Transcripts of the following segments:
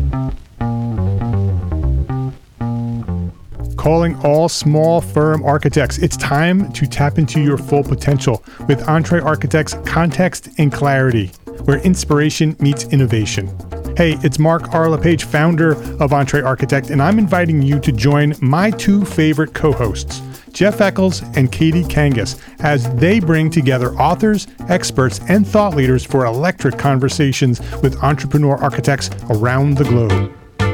Calling all small firm architects. It's time to tap into your full potential with EntreArchitect's Context and Clarity, where inspiration meets innovation. Hey, it's Mark R. LePage, founder of EntreArchitect, and I'm inviting you to join my two favorite co-hosts, Jeff Eccles and Katie Kangas, as they bring together authors, experts, and thought leaders for electric conversations with entrepreneur architects around the globe.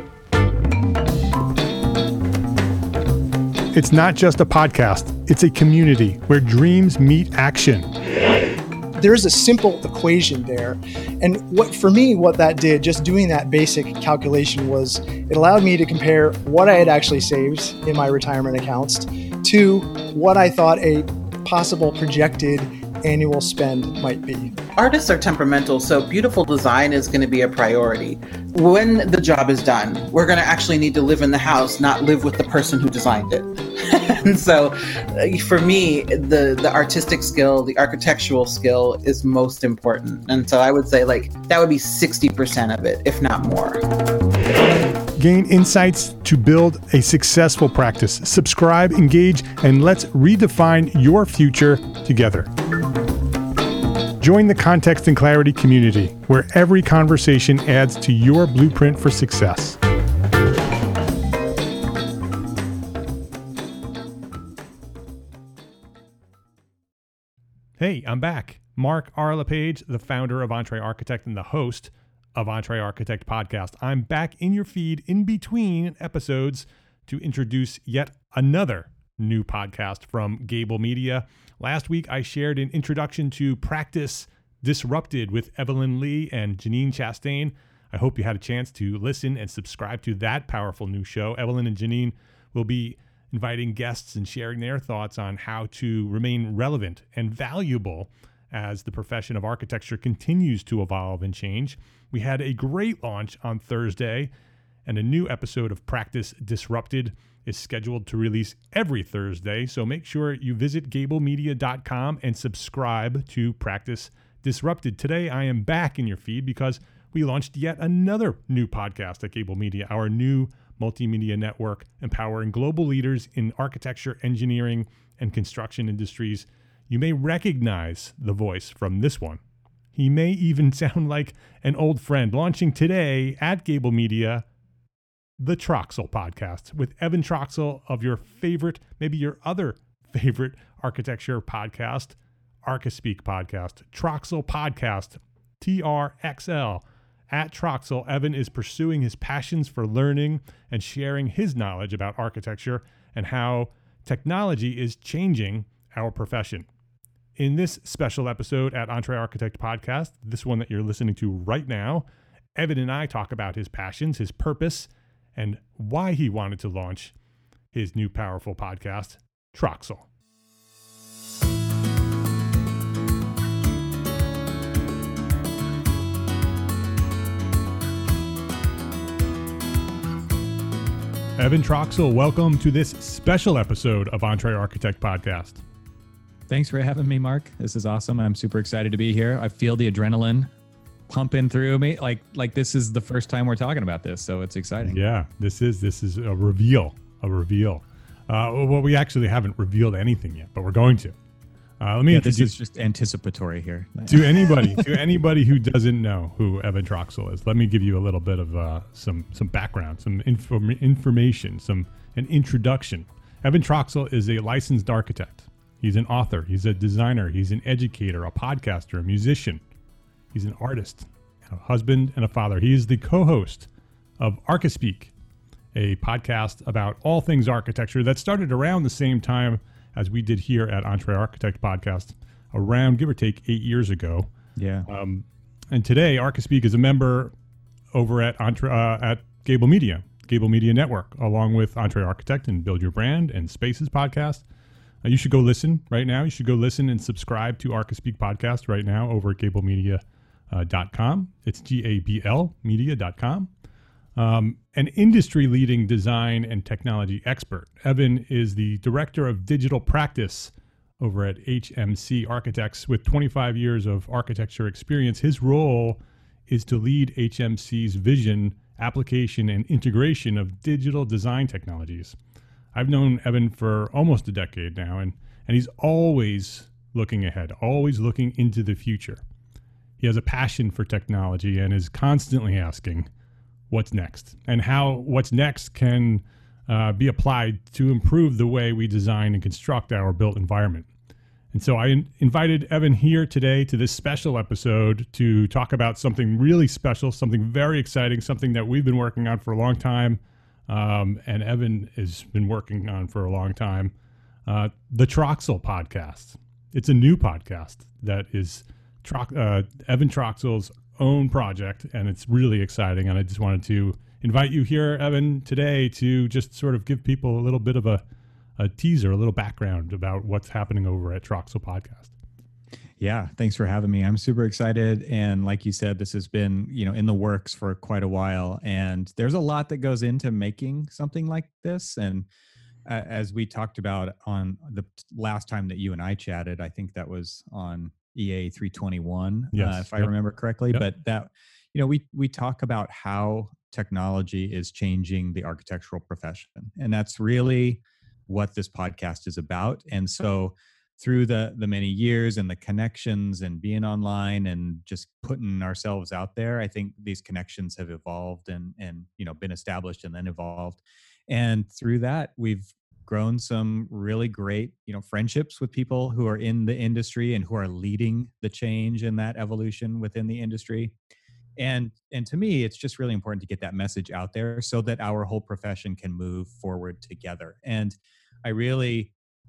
It's not just a podcast, it's a community where dreams meet action. There's a simple equation there. And what that did, just doing that basic calculation, was it allowed me to compare what I had actually saved in my retirement accounts to what I thought a possible projected annual spend might be. Artists are temperamental, so beautiful design is going to be a priority. When the job is done, we're going to actually need to live in the house, not live with the person who designed it. And so for me, the artistic skill, the architectural skill is most important. And so I would say that would be 60% of it, if not more. Gain insights to build a successful practice. Subscribe, engage, and let's redefine your future together. Join the Context and Clarity community, where every conversation adds to your blueprint for success. Hey, I'm back. Mark R. LePage, the founder of EntreArchitect and the host of EntreArchitect Podcast. I'm back in your feed in between episodes to introduce yet another new podcast from Gable Media. Last week, I shared an introduction to Practice Disrupted with Evelyn Lee and Janine Chastain. I hope you had a chance to listen and subscribe to that powerful new show. Evelyn and Janine will be inviting guests and sharing their thoughts on how to remain relevant and valuable as the profession of architecture continues to evolve and change. We had a great launch on Thursday, and a new episode of Practice Disrupted is scheduled to release every Thursday, so make sure you visit gablemedia.com and subscribe to Practice Disrupted. Today, I am back in your feed because we launched yet another new podcast at Gable Media, our new multimedia network empowering global leaders in architecture, engineering, and construction industries. You may recognize the voice from this one. He may even sound like an old friend. Launching today at Gable Media, the Troxel Podcast with Evan Troxel of your favorite, maybe your other favorite architecture podcast, Archispeak Podcast. Troxel Podcast, TRXL. At Troxel, Evan is pursuing his passions for learning and sharing his knowledge about architecture and how technology is changing our profession. In this special episode at EntreArchitect Podcast, this one that you're listening to right now, Evan and I talk about his passions, his purpose, and why he wanted to launch his new powerful podcast, Troxel. Evan Troxel, welcome to this special episode of EntreArchitect Podcast. Thanks for having me, Mark. This is awesome. I'm super excited to be here. I feel the adrenaline pumping through me. Like this is the first time we're talking about this, so it's exciting. Yeah, this is a reveal. Well, we actually haven't revealed anything yet, but we're going to. This is just anticipatory here. To anybody who doesn't know who Evan Troxel is, let me give you a little bit of some background, some information, an introduction. Evan Troxel is a licensed architect. He's an author. He's a designer. He's an educator, a podcaster, a musician. He's an artist, a husband, and a father. He is the co-host of Archispeak, a podcast about all things architecture that started around the same time as we did here at EntreArchitect Podcast, around, give or take, 8 years ago. Yeah. And today, Archispeak is a member over at Gable Media Network, along with EntreArchitect and Build Your Brand and Spaces Podcast. You should go listen right now. You should go listen and subscribe to Archispeak Podcast right now over at gablemedia.com. It's GABL media.com. An industry-leading design and technology expert. Evan is the director of digital practice over at HMC Architects with 25 years of architecture experience. His role is to lead HMC's vision application and integration of digital design technologies. I've known Evan for almost a decade now, and he's always looking ahead, always looking into the future. He has a passion for technology and is constantly asking what's next and how what's next can be applied to improve the way we design and construct our built environment. And so I invited Evan here today to this special episode to talk about something really special, something very exciting, something that we've been working on for a long time, and Evan has been working on for a long time, the Troxel podcast. It's a new podcast that is Evan Troxel's own project, and it's really exciting. And I just wanted to invite you here, Evan, today to just sort of give people a little bit of a teaser, a little background about what's happening over at Troxel Podcast. Yeah, thanks for having me. I'm super excited. And like you said, this has been, in the works for quite a while. And there's a lot that goes into making something like this. And as we talked about on the last time that you and I chatted, I think that was on EA 321, if I remember correctly. Yep. But that, we talk about how technology is changing the architectural profession. And that's really what this podcast is about. And so through the many years and the connections and being online and just putting ourselves out there, I think these connections have evolved and been established and then evolved. And through that, we've grown some really great, friendships with people who are in the industry and who are leading the change in that evolution within the industry. And to me, it's just really important to get that message out there so that our whole profession can move forward together. And I really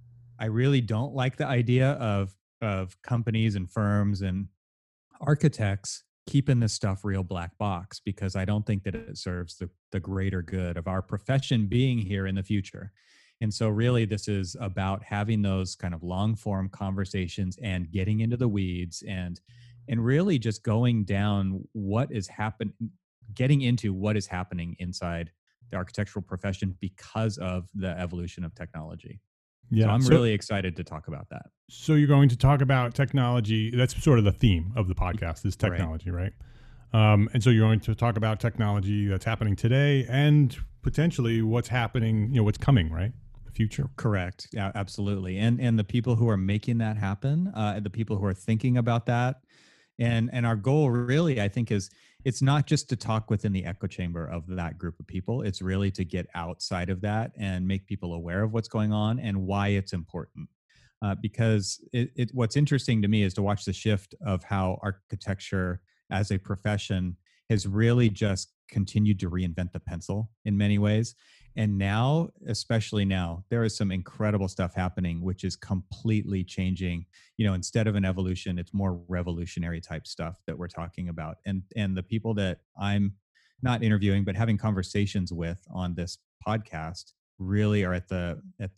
don't like the idea of companies and firms and architects keeping this stuff real black box, because I don't think that it serves the greater good of our profession being here in the future. And so really this is about having those kind of long form conversations and getting into the weeds and really just going down getting into what is happening inside the architectural profession because of the evolution of technology. Yeah, so I'm really excited to talk about that. So you're going to talk about technology. That's sort of the theme of the podcast is technology, right? And so you're going to talk about technology that's happening today and potentially what's happening, what's coming, right? The future. Correct. Yeah, absolutely. And the people who are making that happen, the people who are thinking about that. And our goal really, I think, is it's not just to talk within the echo chamber of that group of people. It's really to get outside of that and make people aware of what's going on and why it's important. Because what's interesting to me is to watch the shift of how architecture as a profession has really just continued to reinvent the pencil in many ways. And now, especially now, there is some incredible stuff happening, which is completely changing. Instead of an evolution, it's more revolutionary type stuff that we're talking about. And the people that I'm not interviewing, but having conversations with on this podcast really are at the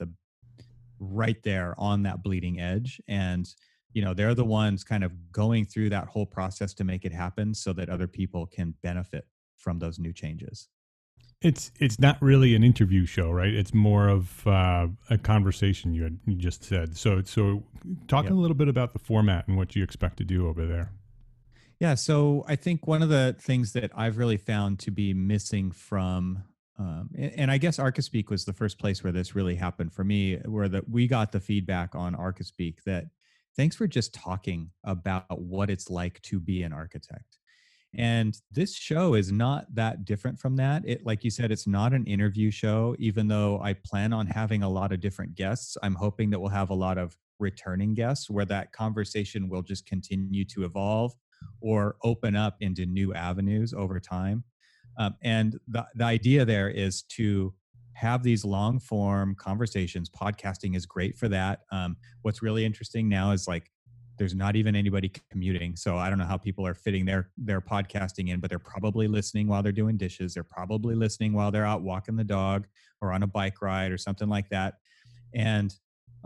right there on that bleeding edge. And, they're the ones kind of going through that whole process to make it happen so that other people can benefit from those new changes. It's not really an interview show, right? It's more of a conversation. You just said so. Talking a little bit about the format and what you expect to do over there. Yeah, so I think one of the things that I've really found to be missing from, and I guess Archispeak was the first place where this really happened for me, where we got the feedback on Archispeak that thanks for just talking about what it's like to be an architect. And this show is not that different from that. Like you said, it's not an interview show, even though I plan on having a lot of different guests. I'm hoping that we'll have a lot of returning guests where that conversation will just continue to evolve or open up into new avenues over time. And the idea there is to have these long form conversations. Podcasting is great for that. What's really interesting now is there's not even anybody commuting. So I don't know how people are fitting their podcasting in, but they're probably listening while they're doing dishes. They're probably listening while they're out walking the dog or on a bike ride or something like that. And,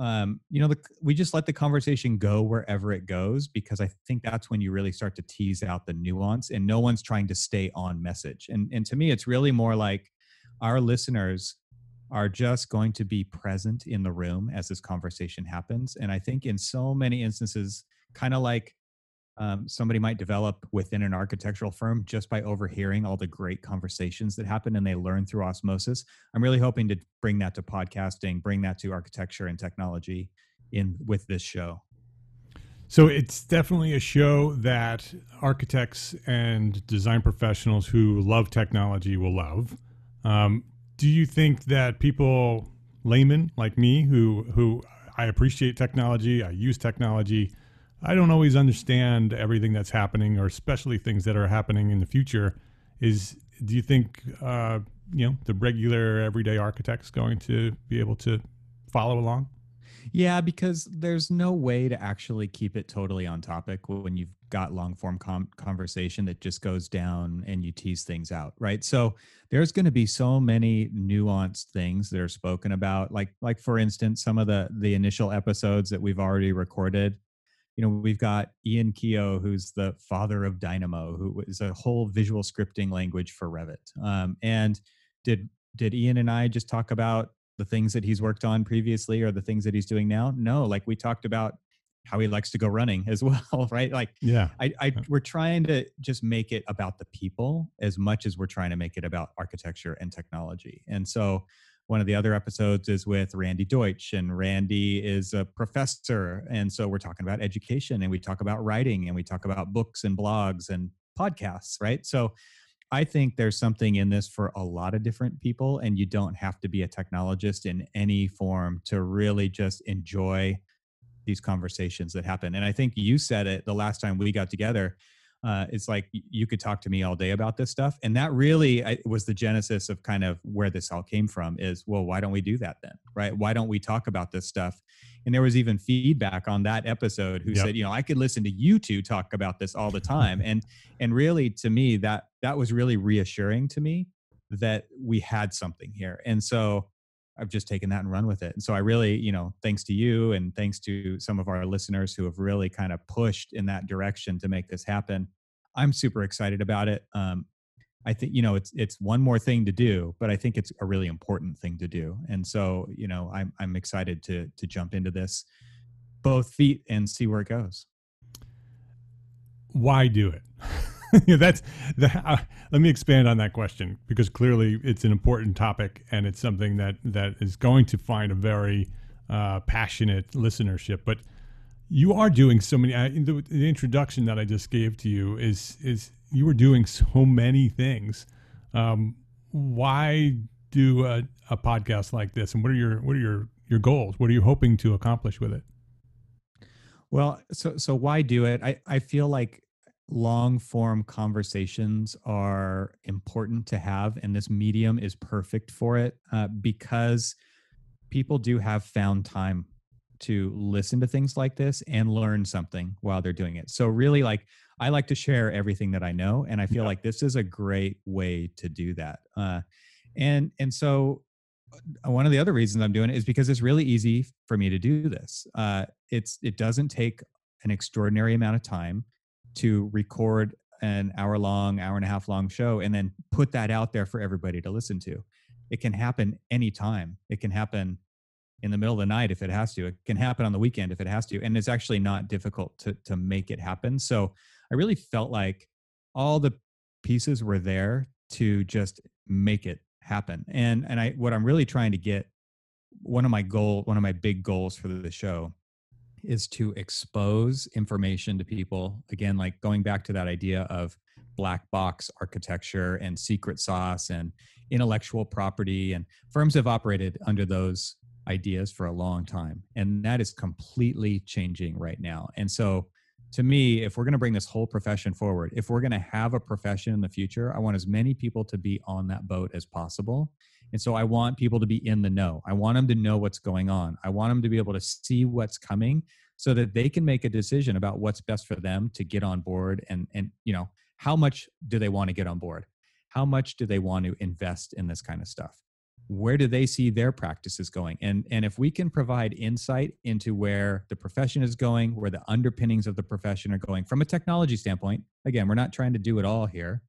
we just let the conversation go wherever it goes, because I think that's when you really start to tease out the nuance and no one's trying to stay on message. And to me, it's really more like our listeners are just going to be present in the room as this conversation happens. And I think in so many instances, kind of like somebody might develop within an architectural firm just by overhearing all the great conversations that happen and they learn through osmosis. I'm really hoping to bring that to podcasting, bring that to architecture and technology in with this show. So it's definitely a show that architects and design professionals who love technology will love. Do you think that people, laymen like me, who I appreciate technology, I use technology, I don't always understand everything that's happening, or especially things that are happening in the future. Do you think the regular everyday architect's going to be able to follow along? Yeah, because there's no way to actually keep it totally on topic when you've got long form conversation that just goes down and you tease things out, right? So there's going to be so many nuanced things that are spoken about, like for instance, some of the initial episodes that we've already recorded. We've got Ian Keogh, who's the father of Dynamo, who is a whole visual scripting language for Revit. And did Ian and I just talk about the things that he's worked on previously or the things that he's doing now? No, like we talked about how he likes to go running as well, right? Like, yeah, we're trying to just make it about the people as much as we're trying to make it about architecture and technology. And so one of the other episodes is with Randy Deutsch, and Randy is a professor. And so we're talking about education, and we talk about writing, and we talk about books and blogs and podcasts, right? So I think there's something in this for a lot of different people, and you don't have to be a technologist in any form to really just enjoy these conversations that happen. And I think you said it the last time we got together. It's like you could talk to me all day about this stuff. And that really was the genesis of kind of where this all came from is, well, why don't we do that then? Right? Why don't we talk about this stuff? And there was even feedback on that episode who said, I could listen to you two talk about this all the time. And really, to me, that was really reassuring to me that we had something here. And so I've just taken that and run with it. And so I really, thanks to you and thanks to some of our listeners who have really kind of pushed in that direction to make this happen, I'm super excited about it. I think, it's one more thing to do, but I think it's a really important thing to do. And so, I'm excited to jump into this both feet and see where it goes. Why do it? Let me expand on that question, because clearly it's an important topic and it's something that is going to find a very passionate listenership. But you are doing so many. The introduction that I just gave to you is you were doing so many things. Why do a podcast like this, and what are your goals? What are you hoping to accomplish with it? Well, so why do it? I feel like long form conversations are important to have, and this medium is perfect for it because people do have found time to listen to things like this and learn something while they're doing it. So really, I like to share everything that I know, and I feel like this is a great way to do that. And so one of the other reasons I'm doing it is because it's really easy for me to do this. It doesn't take an extraordinary amount of time to record an hour and a half long show and then put that out there for everybody to listen to. It can happen anytime. It can happen in the middle of the night if it has to. It can happen on the weekend if it has to. And it's actually not difficult to make it happen. So I really felt like all the pieces were there to just make it happen. And what I'm really trying to get, one of my big goals for the show is to expose information to people. Again, like going back to that idea of black box architecture and secret sauce and intellectual property, and firms have operated under those ideas for a long time. And that is completely changing right now. And so to me, if we're going to bring this whole profession forward, if we're going to have a profession in the future, I want as many people to be on that boat as possible. And so I want people to be in the know. I want them to know what's going on. I want them to be able to see what's coming so that they can make a decision about what's best for them to get on board. And how much do they want to get on board? How much do they want to invest in this kind of stuff? Where do they see their practices going? And if we can provide insight into where the profession is going, where the underpinnings of the profession are going from a technology standpoint, again, we're not trying to do it all here,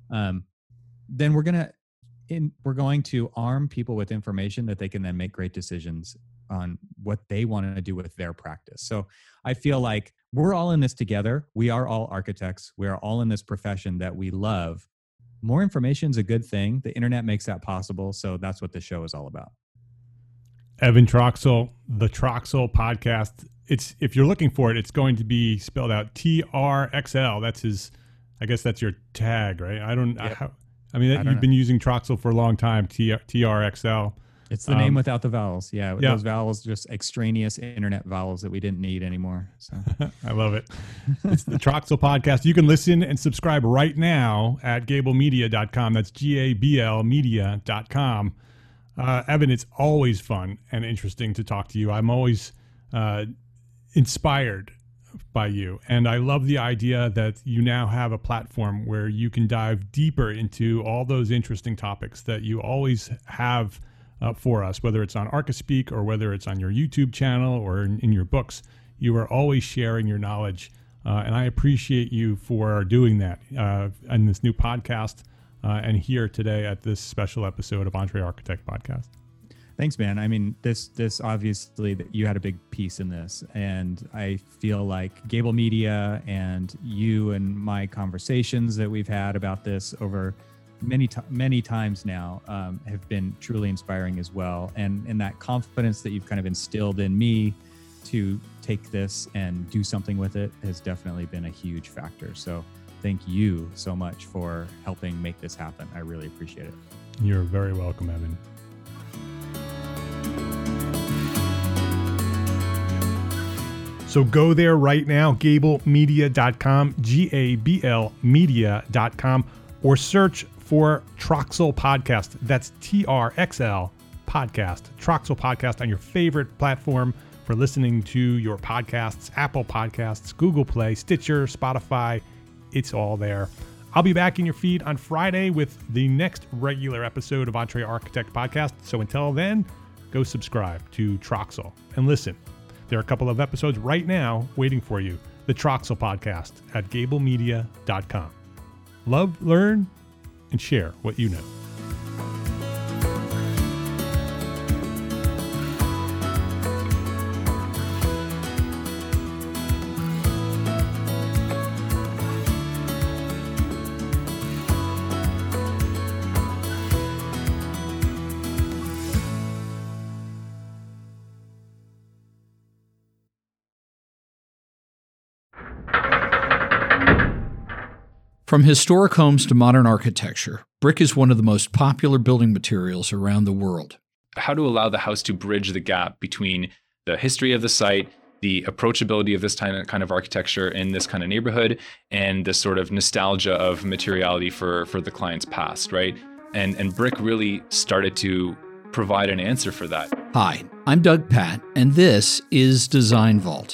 then we're going to arm people with information that they can then make great decisions on what they want to do with their practice. So I feel like we're all in this together. We are all architects. We are all in this profession that we love. More information is a good thing. The internet makes that possible. So that's what the show is all about. Evan Troxel, the Troxel Podcast. If you're looking for it, it's going to be spelled out TRXL. That's his, I guess that's your tag, right? You've been using Troxel for a long time, TRXL. It's the name without the vowels. Yeah, those vowels, just extraneous internet vowels that we didn't need anymore. So I love it. It's the Troxel Podcast. You can listen and subscribe right now at gablemedia.com. That's GABL media.com. Evan, it's always fun and interesting to talk to you. I'm always inspired by you. And I love the idea that you now have a platform where you can dive deeper into all those interesting topics that you always have for us, whether it's on ArchiSpeak or whether it's on your YouTube channel or in your books. You are always sharing your knowledge, and I appreciate you for doing that in this new podcast and here today at this special episode of EntreArchitect Podcast. Thanks, man. I mean, this obviously, you had a big piece in this, and I feel like Gable Media and you and my conversations that we've had about this over many times now have been truly inspiring as well. And that confidence that you've kind of instilled in me to take this and do something with it has definitely been a huge factor. So thank you so much for helping make this happen. I really appreciate it. You're very welcome, Evan. So go there right now, gablemedia.com, GABL media.com, or search for Troxel Podcast. That's TRXL Podcast. Troxel Podcast on your favorite platform for listening to your podcasts, Apple Podcasts, Google Play, Stitcher, Spotify. It's all there. I'll be back in your feed on Friday with the next regular episode of EntreArchitect Podcast. So until then, go subscribe to Troxel and listen. There are a couple of episodes right now waiting for you. The Troxel Podcast at gablemedia.com. Love, learn, and share what you know. From historic homes to modern architecture, brick is one of the most popular building materials around the world. How to allow the house to bridge the gap between the history of the site, the approachability of this kind of architecture in this kind of neighborhood, and the sort of nostalgia of materiality for the client's past, right? And brick really started to provide an answer for that. Hi, I'm Doug Patt, and this is Design Vault.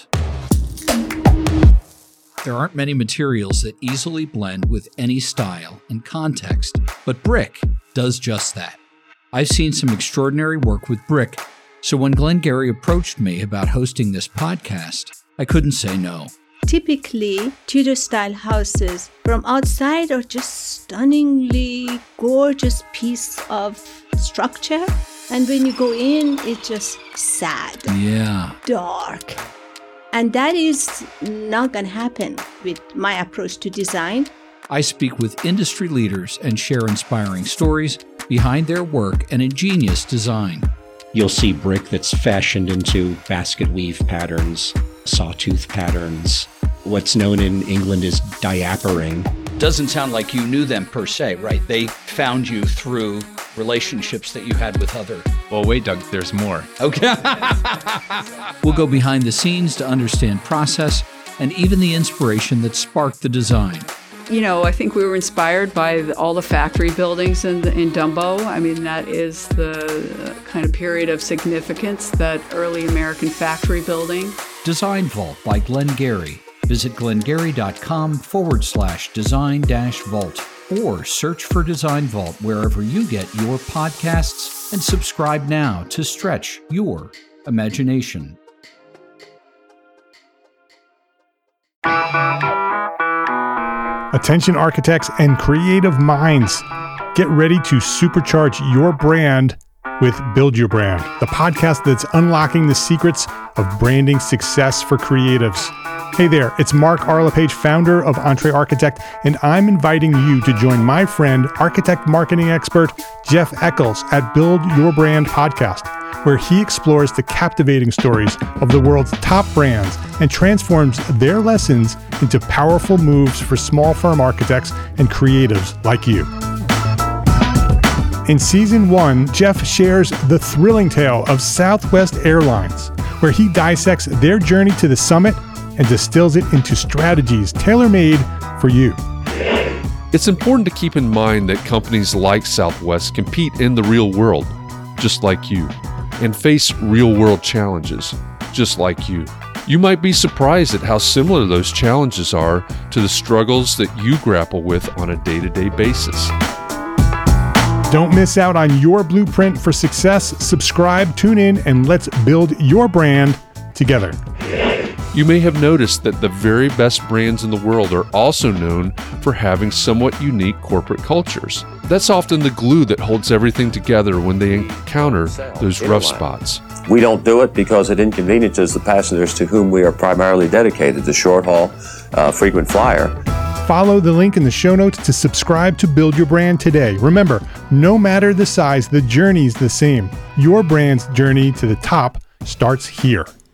There aren't many materials that easily blend with any style and context, but brick does just that. I've seen some extraordinary work with brick, so when Glenn Gary approached me about hosting this podcast, I couldn't say no. Typically, Tudor-style houses from outside are just stunningly gorgeous piece of structure, and when you go in, it's just sad, dark. And that is not going to happen with my approach to design. I speak with industry leaders and share inspiring stories behind their work and ingenious design. You'll see brick that's fashioned into basket weave patterns, sawtooth patterns. What's known in England as diapering. Doesn't sound like you knew them per se, right? They found you through relationships that you had with other... Well, wait, Doug, there's more. Okay. We'll go behind the scenes to understand process and even the inspiration that sparked the design. You know, I think we were inspired by all the factory buildings in Dumbo. I mean, that is the kind of period of significance, that early American factory building. Design Vault by Glenn Gary. Visit glengary.com/design-vault or search for Design Vault wherever you get your podcasts and subscribe now to stretch your imagination. Attention architects and creative minds, get ready to supercharge your brand with Build Your Brand, the podcast that's unlocking the secrets of branding success for creatives. Hey there, it's Mark R. LePage, founder of Entre Architect, and I'm inviting you to join my friend, architect marketing expert Jeff Eccles at Build Your Brand podcast, where he explores the captivating stories of the world's top brands and transforms their lessons into powerful moves for small firm architects and creatives like you. In Season 1, Jeff shares the thrilling tale of Southwest Airlines, where he dissects their journey to the summit and distills it into strategies tailor-made for you. It's important to keep in mind that companies like Southwest compete in the real world, just like you, and face real-world challenges, just like you. You might be surprised at how similar those challenges are to the struggles that you grapple with on a day-to-day basis. Don't miss out on your blueprint for success. Subscribe, tune in, and let's build your brand together. You may have noticed that the very best brands in the world are also known for having somewhat unique corporate cultures. That's often the glue that holds everything together when they encounter those rough spots. We don't do it because it inconveniences the passengers to whom we are primarily dedicated, the short haul, frequent flyer. Follow the link in the show notes to subscribe to Build Your Brand today. Remember, no matter the size, the journey's the same. Your brand's journey to the top starts here.